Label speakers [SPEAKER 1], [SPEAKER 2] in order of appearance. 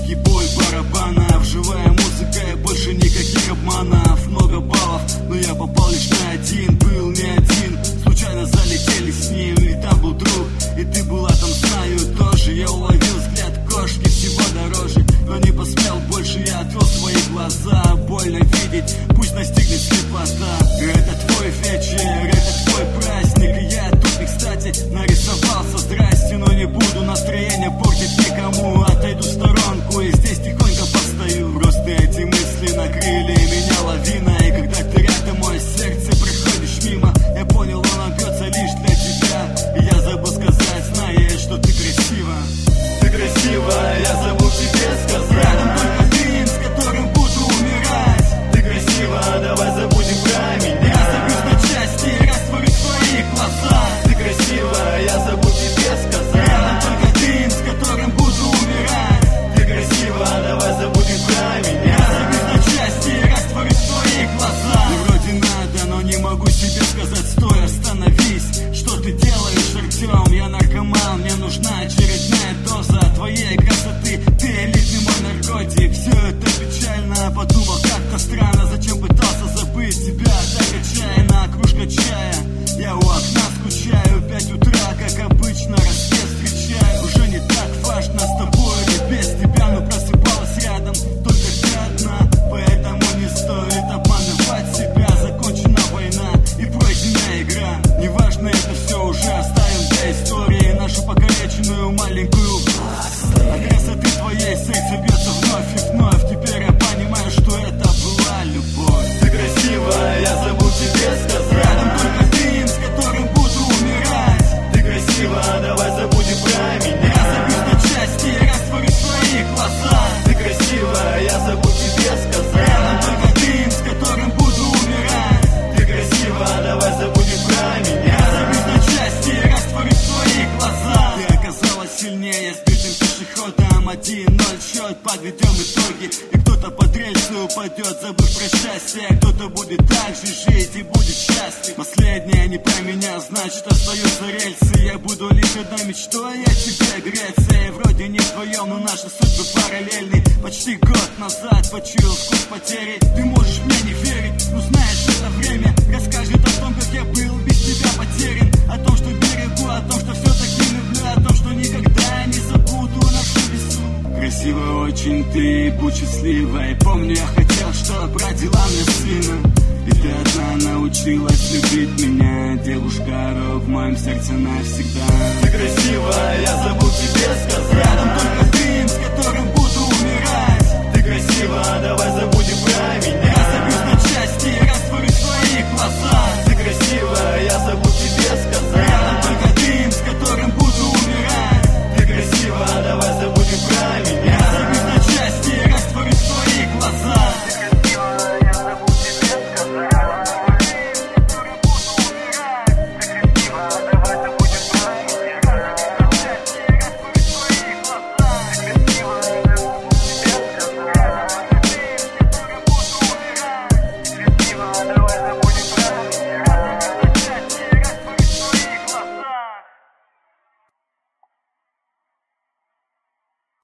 [SPEAKER 1] Тихий бой барабанов, живая музыка и больше никаких обманов. Много баллов, но я попал лишь на один. Был не один, случайно залетели с ним. И там был друг, и ты была там, знаю, тоже. Я уловил взгляд кошки, всего дороже, но не посмел больше, я отвел свои глаза. Больно видеть, пусть настигнет слепота. Это твой вечер, это твой праздник, и я тут не кстати нарисовался. Здрасте, но не буду настроение портить никому. Отойду в сторонку и здесь тихонько постою. Просто эти мысли накрыли меня лавиной. И когда ты рядом, мое сердце проходишь мимо. Я понял, оно бьется лишь для тебя. И я забыл сказать, зная, что ты красива. Ты красива, я забыл тебе сказать. Рядом только ты, с которым буду умирать. Ты красива, давай забудем про меня. Я забьюсь на части и растворю в твоих глазах. Ты красива, я забыл тебе сказать. Рядом только ты, с которым буду умирать. Ты красива, давай забудем про меня. Я забьюсь на части и растворю в твоих глазах. И вроде надо, но не могу себе сказать, стой, остановись. Что ты делаешь, Артем? Я наркоман, мне нужна очередная доза твоей красоты. Ты элитный мой наркотик. Все это печально, подумал как-то странно. Зачем пытался забыть тебя так отчаянно? Кружка чая, я у окна скучаю. 5 утра, как обычно, рассвет встречаю. Уже не так важно, с тобой или без тебя, но просыпалась рядом только ты одна. Поэтому не стоит обманывать себя. Закончена война и пройдена игра. Неважно, это все уже оставим для истории. Нашу покалеченную маленькую власть. От красоты твоей сердце бьется вновь и вновь. Теперь я понимаю, что это была любовь. Ты красива, я забыл тебе сказать. Рядом только ты, с которым буду умирать. Ты красива, давай забудем про меня. Я забьюсь на части и растворю в твоих глазах. Ты красива, я забыл тебе сказать. Рядом только ты, с которым буду умирать. Ты красива, давай забудем про меня. Я забьюсь на части и растворю в твоих глазах. Ты оказалась сильнее, сбитым пешеходом. 1-0 счет, подведем итоги. И кто-то под рельсы упадет, забыв про счастье. Кто-то будет так же жить и будет счастлив. Последнее не про меня, значит остаются рельсы. Я буду лишь одной мечтой, я тебе Греция. Вроде не вдвоем, но наши судьбы параллельны. Почти год назад почуял вкус потери. Ты можешь мне не верить, но знаешь, это время расскажет о том, как я был без тебя потерян. О том, что берегу, о том, что все-таки люблю. О том, что никогда не забуду нашу весу. Красиво очень ты, будь счастливой. Помню, я хотел, чтоб родила мне сына. И ты одна научилась любить меня. Девушка, рок в моем сердце навсегда. Ты красива, я забыл